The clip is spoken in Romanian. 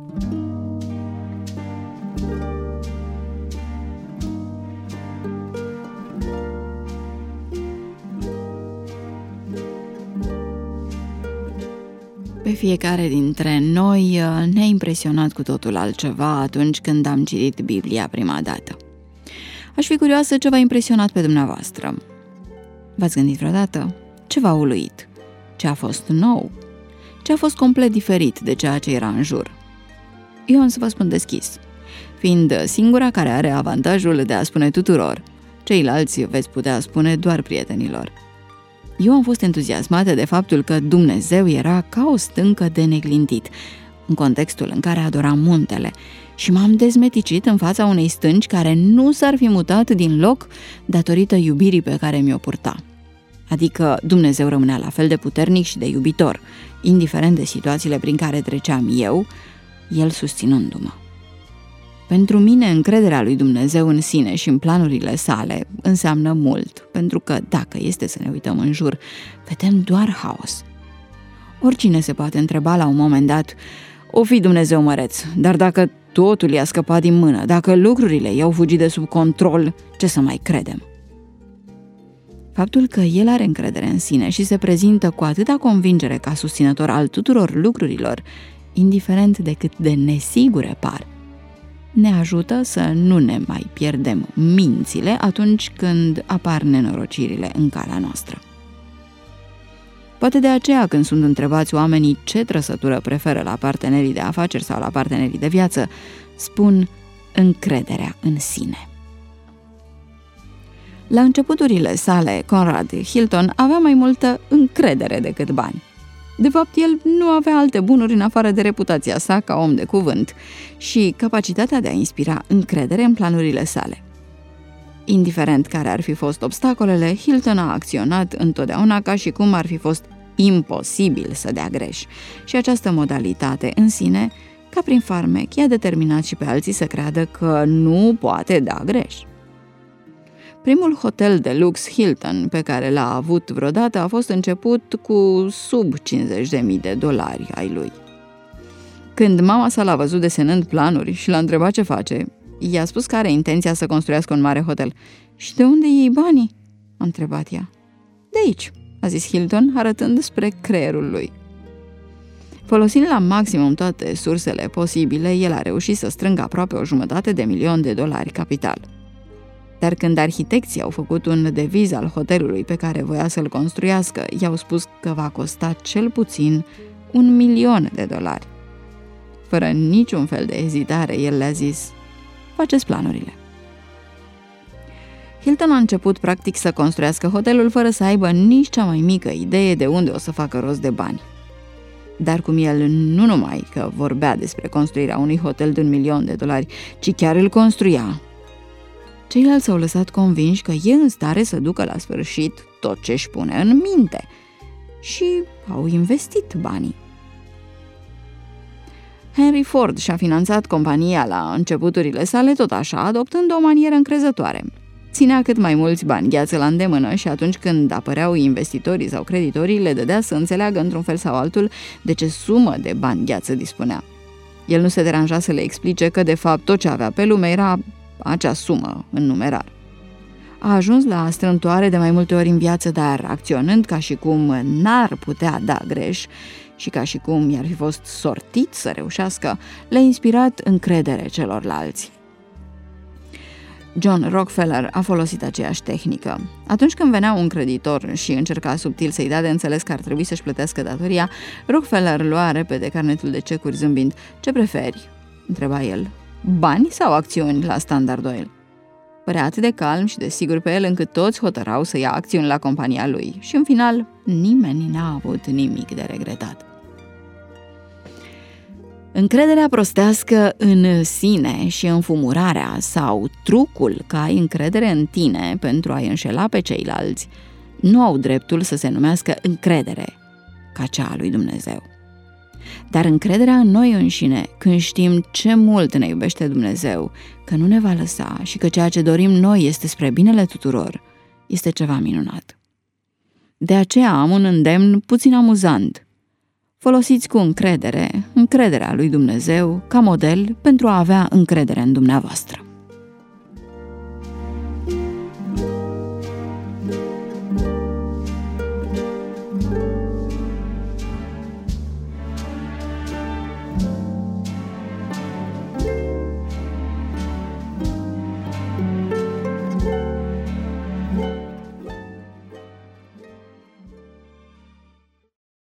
Pe fiecare dintre noi ne-a impresionat cu totul altceva atunci când am citit Biblia prima dată. Aș fi curioasă ce v-a impresionat pe dumneavoastră. V-ați gândit vreodată? Ce v-a uluit? Ce a fost nou? Ce a fost complet diferit de ceea ce era în jur? Eu am să vă spun deschis, fiind singura care are avantajul de a spune tuturor, ceilalți veți putea spune doar prietenilor. Eu am fost entuziasmată de faptul că Dumnezeu era ca o stâncă de neclintit, în contextul în care adoram muntele, și m-am dezmeticit în fața unei stânci care nu s-ar fi mutat din loc datorită iubirii pe care mi-o purta. Adică Dumnezeu rămânea la fel de puternic și de iubitor, indiferent de situațiile prin care treceam eu, El susținându-mă. Pentru mine, încrederea lui Dumnezeu în sine și în planurile sale înseamnă mult, pentru că, dacă este să ne uităm în jur, vedem doar haos. Oricine se poate întreba la un moment dat: o fi Dumnezeu măreț, dar dacă totul i-a scăpat din mână, dacă lucrurile i-au fugit de sub control, ce să mai credem? Faptul că El are încredere în sine și se prezintă cu atâta convingere ca susținător al tuturor lucrurilor, indiferent de cât de nesigure par, ne ajută să nu ne mai pierdem mințile atunci când apar nenorocirile în calea noastră. Poate de aceea, când sunt întrebați oamenii ce trăsătură preferă la partenerii de afaceri sau la partenerii de viață, spun încrederea în sine. La începuturile sale, Conrad Hilton avea mai multă încredere decât bani. De fapt, el nu avea alte bunuri în afară de reputația sa ca om de cuvânt și capacitatea de a inspira încredere în planurile sale. Indiferent care ar fi fost obstacolele, Hilton a acționat întotdeauna ca și cum ar fi fost imposibil să dea greș. Și această modalitate în sine, ca prin farmec, i-a determinat și pe alții să creadă că nu poate da greș. Primul hotel de lux Hilton pe care l-a avut vreodată a fost început cu sub $50.000 ai lui. Când mama sa l-a văzut desenând planuri și l-a întrebat ce face, i-a spus că are intenția să construiască un mare hotel. Și de unde iei banii? A întrebat ea. De aici, a zis Hilton, arătând spre creierul lui. Folosind la maximum toate sursele posibile, el a reușit să strângă aproape $150.000 capital. Dar când arhitecții au făcut un deviz al hotelului pe care voia să-l construiască, i-au spus că va costa cel puțin $1.000.000. Fără niciun fel de ezitare, el le-a zis: faceți planurile. Hilton a început practic să construiască hotelul fără să aibă nici cea mai mică idee de unde o să facă rost de bani. Dar cum el nu numai că vorbea despre construirea unui hotel de $1.000.000, ci chiar îl construia, ceilalți s-au lăsat convinși că e în stare să ducă la sfârșit tot ce își pune în minte și au investit banii. Henry Ford și-a finanțat compania la începuturile sale tot așa, adoptând o manieră încrezătoare. Ținea cât mai mulți bani gheață la îndemână și atunci când apăreau investitorii sau creditorii, le dădea să înțeleagă într-un fel sau altul de ce sumă de bani gheață dispunea. El nu se deranja să le explice că de fapt tot ce avea pe lume era acea sumă în numerar. A ajuns la strâmtoare de mai multe ori în viață, dar acționând ca și cum n-ar putea da greș și ca și cum i-ar fi fost sortit să reușească, le-a inspirat încredere celorlalți. John Rockefeller a folosit aceeași tehnică. Atunci când venea un creditor și încerca subtil să-i dea de înțeles că ar trebui să-și plătească datoria, Rockefeller lua repede carnetul de cecuri zâmbind. Ce preferi? Întreba el. Bani sau acțiuni la Standard Oil? Părea atât de calm și de sigur pe el încât toți hotărau să ia acțiuni la compania lui și în final nimeni n-a avut nimic de regretat. Încrederea prostească în sine și înfumurarea sau trucul că ai încredere în tine pentru a-i înșela pe ceilalți nu au dreptul să se numească încredere ca cea a lui Dumnezeu. Dar încrederea în noi înșine, când știm ce mult ne iubește Dumnezeu, că nu ne va lăsa și că ceea ce dorim noi este spre binele tuturor, este ceva minunat. De aceea am un îndemn puțin amuzant. Folosiți cu încredere încrederea lui Dumnezeu ca model pentru a avea încredere în dumneavoastră.